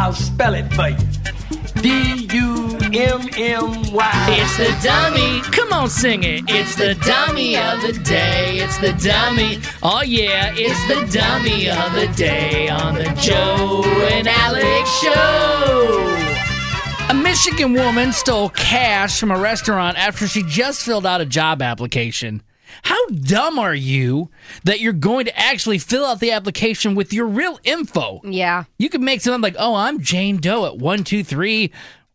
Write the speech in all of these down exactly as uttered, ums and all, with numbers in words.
I'll spell it for you. D U M M Y. It's the dummy. Come on, sing it. It's the dummy of the day. It's the dummy. Oh, yeah, it's the dummy of the day on the Joe and Alex Show. A Michigan woman stole cash from a restaurant after she just filled out a job application. How dumb are you that you're going to actually fill out the application with your real info? Yeah. You could make something like, oh, I'm Jane Doe at one two three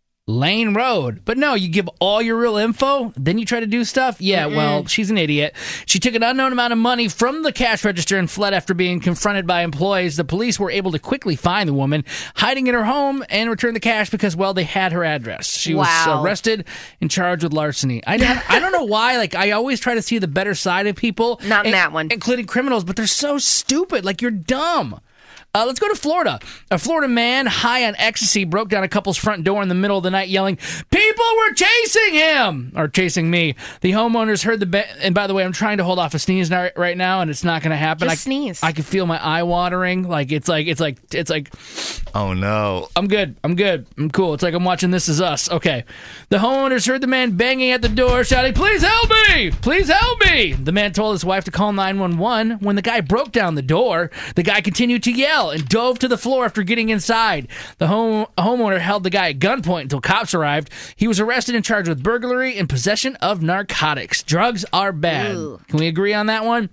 Lane Road. But no, you give all your real info, then you try to do stuff? Yeah, Mm-mm. Well, she's an idiot. She took an unknown amount of money from the cash register and fled after being confronted by employees. The police were able to quickly find the woman hiding in her home and return the cash because, well, they had her address. She wow. was arrested and charged with larceny. I don't, I don't know why. Like, I always try to see the better side of people. Not in and, that one. Including criminals, but they're so stupid. Like, you're dumb. Uh, let's go to Florida. A Florida man high on ecstasy broke down a couple's front door in the middle of the night yelling, "People were chasing him!" Or chasing me. The homeowners heard the... Ba- and by the way, I'm trying to hold off a sneeze now, right now, and it's not going to happen. Just I, sneeze. I can feel my eye watering. Like, it's like... It's like... It's like... Oh, no. I'm good. I'm good. I'm cool. It's like I'm watching This Is Us. Okay. The homeowners heard the man banging at the door, shouting, "Please help me! Please help me!" The man told his wife to call nine one one. When the guy broke down the door, the guy continued to yell and dove to the floor after getting inside. The home homeowner held the guy at gunpoint until cops arrived. He was arrested and charged with burglary and possession of narcotics. Drugs are bad. Ooh. Can we agree on that one?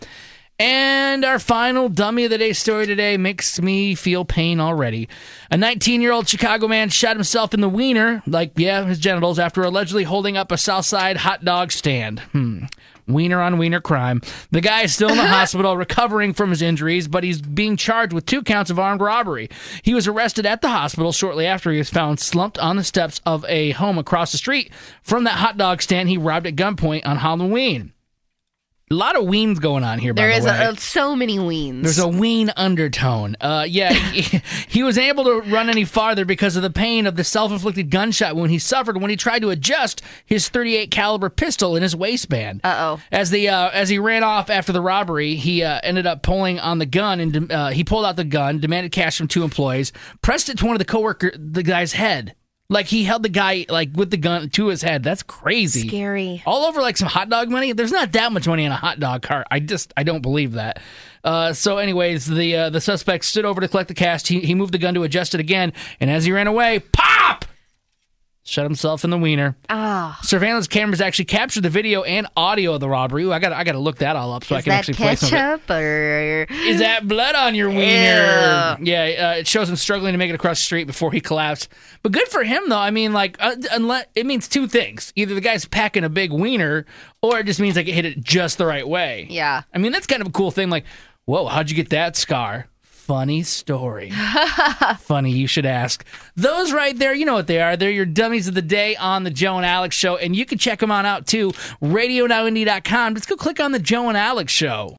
And our final dummy of the day story today makes me feel pain already. A nineteen-year-old Chicago man shot himself in the wiener, like, yeah, his genitals, after allegedly holding up a Southside hot dog stand. Hmm. Wiener on wiener crime. The guy is still in the hospital recovering from his injuries, but he's being charged with two counts of armed robbery. He was arrested at the hospital shortly after he was found slumped on the steps of a home across the street from that hot dog stand he robbed at gunpoint on Halloween. A lot of weens going on here, by there the is way. a, so many weens. There's a ween undertone. Uh, yeah, he, he was able to run any farther because of the pain of the self-inflicted gunshot wound he suffered when he tried to adjust his thirty-eight caliber pistol in his waistband. Uh-oh. As the uh, as he ran off after the robbery, he uh, ended up pulling on the gun, and uh, he pulled out the gun, demanded cash from two employees, pressed it to one of the coworker, the guy's head. Like, he held the guy, like, with the gun to his head. That's crazy. Scary. All over, like, some hot dog money. There's not that much money in a hot dog cart. I just, I don't believe that. Uh, so, anyways, the uh, the suspect stood over to collect the cash. He, he moved the gun to adjust it again, and as he ran away, pop! Shot himself in the wiener. Ah. Surveillance cameras actually captured the video and audio of the robbery. Ooh, I got I got to look that all up so Is I can that actually play some of it. ketchup or Is that blood on your wiener? Ew. Yeah, uh, it shows him struggling to make it across the street before he collapsed. But good for him, though. I mean, like, uh, unless it means two things: either the guy's packing a big wiener, or it just means like it hit it just the right way. Yeah. I mean, that's kind of a cool thing. Like, whoa, how'd you get that scar? Funny story. Funny, you should ask. Those right there, you know what they are. They're your dummies of the day on the Joe and Alex Show, and you can check them on out too. radio now indy dot com. Just go click on the Joe and Alex Show.